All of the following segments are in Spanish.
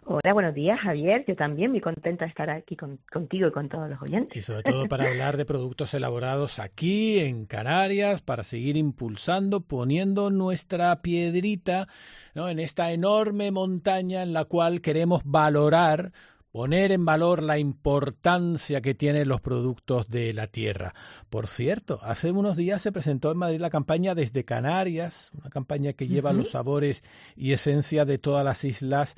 Hola, buenos días, Javier. Yo también muy contenta de estar aquí contigo y con todos los oyentes. Y sobre todo para hablar de productos elaborados aquí en Canarias, para seguir impulsando, poniendo nuestra piedrita, ¿no?, en esta enorme montaña en la cual queremos valorar, poner en valor la importancia que tienen los productos de la tierra. Por cierto, hace unos días se presentó en Madrid la campaña Desde Canarias, una campaña que lleva los Ujú. sabores y esencia de todas las islas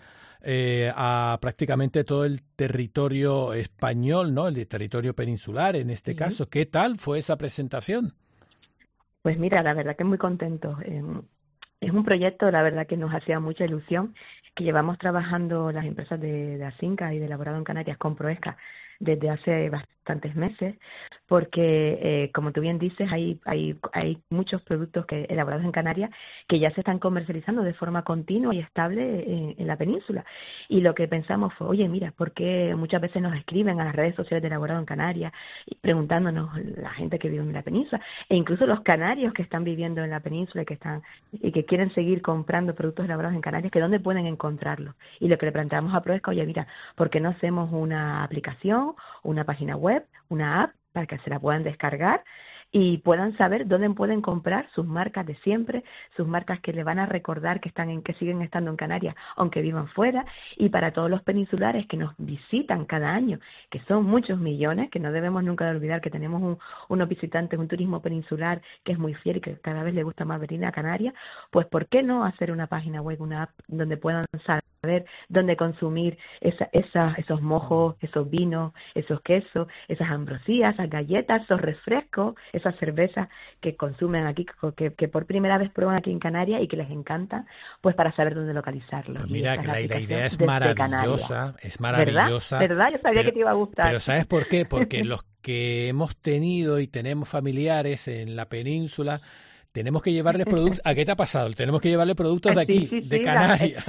a prácticamente todo el territorio español, ¿no? El territorio peninsular en este Sí. caso. ¿Qué tal fue esa presentación? Pues mira, la verdad que muy contentos. Es un proyecto, la verdad que nos hacía mucha ilusión, que llevamos trabajando las empresas de Asinca y de Elaborado en Canarias con Proesca desde hace bastantes meses, porque como tú bien dices, hay muchos productos elaborados en Canarias que ya se están comercializando de forma continua y estable en la península. Y lo que pensamos fue, oye, mira, ¿por qué muchas veces nos escriben a las redes sociales de Elaborado en Canarias y preguntándonos la gente que vive en la península, e incluso los canarios que están viviendo en la península y que quieren seguir comprando productos elaborados en Canarias, que dónde pueden encontrarlos? Y lo que le planteamos a Proesca, oye, mira, ¿por qué no hacemos una aplicación, una página web, una app para que se la puedan descargar y puedan saber dónde pueden comprar sus marcas de siempre, sus marcas que le van a recordar que siguen estando en Canarias, aunque vivan fuera? Y para todos los peninsulares que nos visitan cada año, que son muchos millones, que no debemos nunca de olvidar que tenemos unos visitantes, un turismo peninsular que es muy fiel y que cada vez le gusta más venir a Canarias, pues ¿por qué no hacer una página web, una app donde puedan saber dónde consumir esos mojos, esos vinos, esos quesos, esas ambrosías, esas galletas, esos refrescos, esas cervezas que consumen aquí, que por primera vez prueban aquí en Canarias y que les encanta, pues para saber dónde localizarlos? Pues Y mira, esta que es la la idea aplicación es desde Canarias. ¿Verdad? maravillosa, ¿Verdad? Yo sabía que pero, te iba a gustar. pero ¿sabes por qué? Porque los que hemos tenido y tenemos familiares en la península, tenemos que llevarles productos. ¿A qué te ha pasado? Tenemos que llevarle productos de Sí, aquí, sí, de sí, Canarias.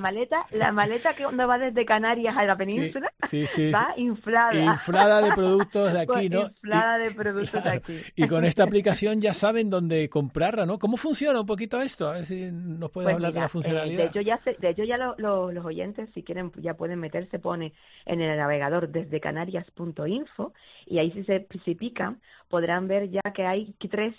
la maleta que no va desde Canarias a la Sí, península sí, sí, sí. va inflada, Inflada de productos de pues aquí, ¿no? Y inflada de productos de claro, aquí. y con esta aplicación ya saben dónde comprarla, ¿no? ¿Cómo funciona un poquito esto? A ver si nos puedes Pues hablar de la mira, funcionalidad. de hecho ya los oyentes, si quieren, ya pueden meterse, pone en el navegador desde canarias.info, y ahí si pican podrán ver ya que hay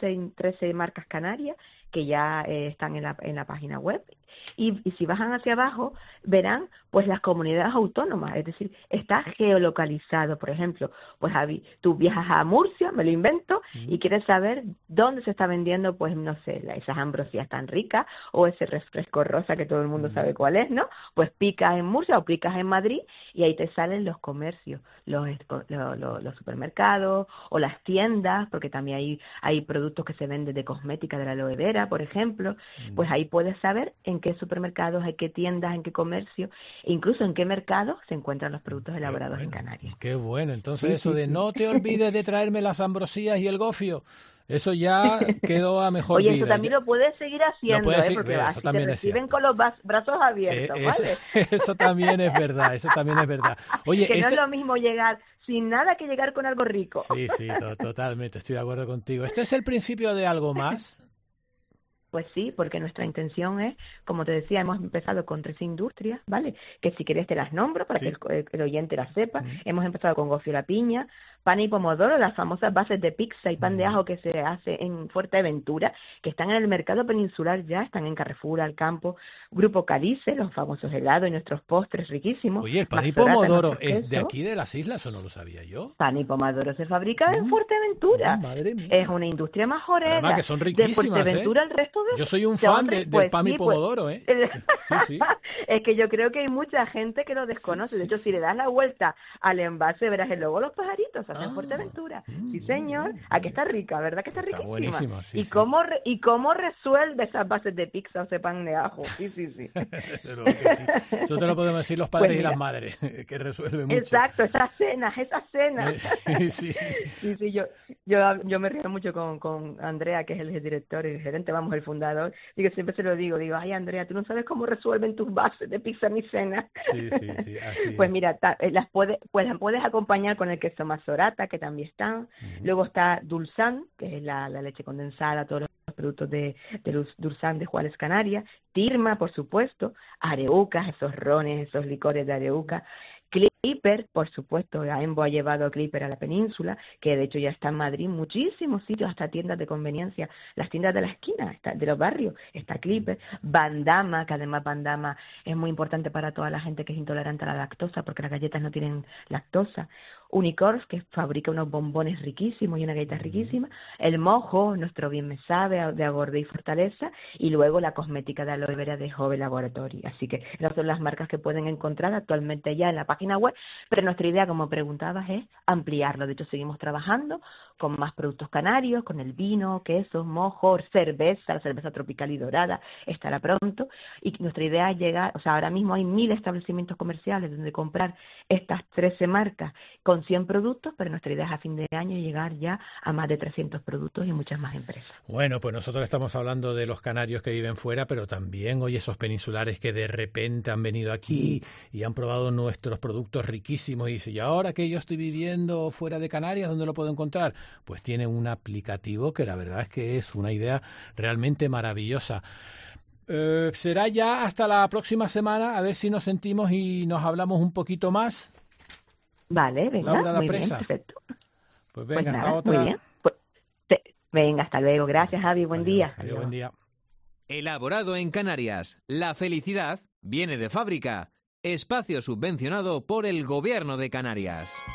13 marcas canarias que ya están en la página web, y si bajan hacia abajo verán pues las comunidades autónomas, es decir, está geolocalizado. Por ejemplo, pues tú viajas a Murcia, me lo invento, Mm, y quieres saber dónde se está vendiendo, pues no sé, esas ambrosías tan ricas o ese refresco rosa que todo el mundo mm. sabe cuál es, ¿no? Pues picas en Murcia o picas en Madrid y ahí te salen los comercios, los supermercados o las tiendas, porque también hay productos que se venden de cosmética, de la aloe vera, por ejemplo. Pues ahí puedes saber en qué supermercados, en qué tiendas, en qué comercio, e incluso en qué mercados se encuentran los productos Qué elaborados en bueno, Canarias. qué bueno. Entonces Sí, eso sí, de sí. no te olvides de traerme las ambrosías y el gofio, eso ya quedó a mejor Oye, eso vida. también lo puedes seguir Lo haciendo, puedes decir, porque eso así te también es reciben cierto. con los brazos abiertos, Eso, ¿vale? eso también es verdad, eso también es verdad. Oye, Que no es lo mismo llegar sin nada que llegar con algo rico. sí, sí, totalmente, estoy de acuerdo contigo. ¿Esto es el principio de algo más? Pues sí, porque nuestra intención es, como te decía, hemos empezado con 13 industrias, ¿vale? Que si quieres te las nombro para que Sí. el oyente las sepa. Mm, Hemos empezado con gofio la piña, pan y pomodoro, las famosas bases de pizza y pan de mm. ajo que se hace en Fuerteventura, que están en el mercado peninsular ya, están en Carrefour, Alcampo, Grupo Calice, los famosos helados y nuestros postres riquísimos, Oye, el pan y Maxorata, pomodoro nuestros es de quesos. aquí de las islas, o no lo sabía yo. Pan y pomodoro se fabrica en Mm, Fuerteventura. madre Es mía. una industria Pero además que majorera. son De riquísimas, ¿eh? Fuerteventura al resto Yo soy un son fan del pues pan y sí, pues pomodoro, ¿eh? Sí, sí, es que yo creo que hay mucha gente que lo sí, desconoce. De sí, hecho, si le sí. das la vuelta al envase, verás el logo de los pajaritos, se hace en Ah, Fuerteventura. Sí, señor. Aquí está rica, ¿verdad que está está riquísima? buenísimo, sí, ¿Y sí. cómo resuelve esas bases de pizza o ese pan de ajo? Sí, sí, sí. Desde luego que sí. Eso te lo podemos decir los Pues padres y las mira, madres, que resuelve mucho. exacto, esas cenas, esas cenas. Sí, sí, sí. Sí, sí, yo me río mucho con Andrea, que es el director y el gerente, vamos, el fundador. Digo, siempre se lo digo, ay Andrea, tú no sabes cómo resuelven tus bases de pizza mi cena. Sí, sí, sí, así Pues es. mira, las puedes acompañar con el queso mazorata, que también están. Ujú. Luego está dulzán, que es la leche condensada, todos los productos de Dursan de Juárez, Canarias, Tirma, por supuesto, areucas, esos rones, esos licores de areuca, Clipper, por supuesto, AEMBO ha llevado Clipper a la península, que de hecho ya está en Madrid, muchísimos sitios, hasta tiendas de conveniencia, las tiendas de la esquina, de los barrios, está Clipper, Bandama, que además Bandama es muy importante para toda la gente que es intolerante a la lactosa, porque las galletas no tienen lactosa, Unicorns, que fabrica unos bombones riquísimos y una galleta riquísima, el Mojo, nuestro bien me sabe, de Agorde y Fortaleza, y luego la cosmética de aloe vera de Jove Laboratory. Así que esas son las marcas que pueden encontrar actualmente ya en la página web, pero nuestra idea, como preguntabas, es ampliarlo. De hecho, seguimos trabajando con más productos canarios, con el vino, quesos, mojo, cerveza, la cerveza tropical y dorada, estará pronto, y nuestra idea es llegar, o sea, ahora mismo hay 1000 establecimientos comerciales donde comprar estas 13 marcas con 100 productos, pero nuestra idea es a fin de año llegar ya a más de 300 productos y muchas más empresas. Bueno, pues nosotros estamos hablando de los canarios que viven fuera, pero también hoy esos peninsulares que de repente han venido aquí y han probado nuestros productos riquísimos y dicen, ¿y ahora que yo estoy viviendo fuera de Canarias, dónde lo puedo encontrar? Pues tiene un aplicativo que la verdad es que es una idea realmente maravillosa. Será ya hasta la próxima semana, a ver si nos sentimos y nos hablamos un poquito más. Vale, venga, Laura da muy Presa. bien, perfecto. Pues venga, Pues hasta nada, otra. muy bien. Pues, venga, hasta luego. Gracias, Javi. Buen día. Adiós, buen día. Elaborado en Canarias. La felicidad viene de fábrica. Espacio subvencionado por el Gobierno de Canarias.